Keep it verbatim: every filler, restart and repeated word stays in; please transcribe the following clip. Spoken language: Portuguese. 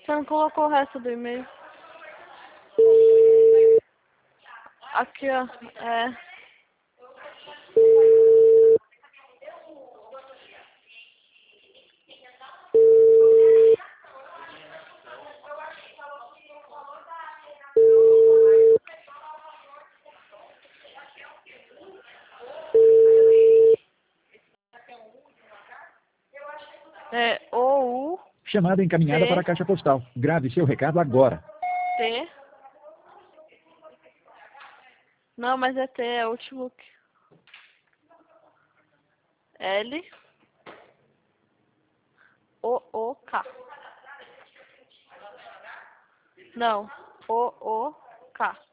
Você não colocou o resto do e-mail? Aqui, ó. É. É O U Chamada encaminhada T para a caixa postal. Grave seu recado agora. T. Não, mas é T, é o último. L O O K. Não, O O K.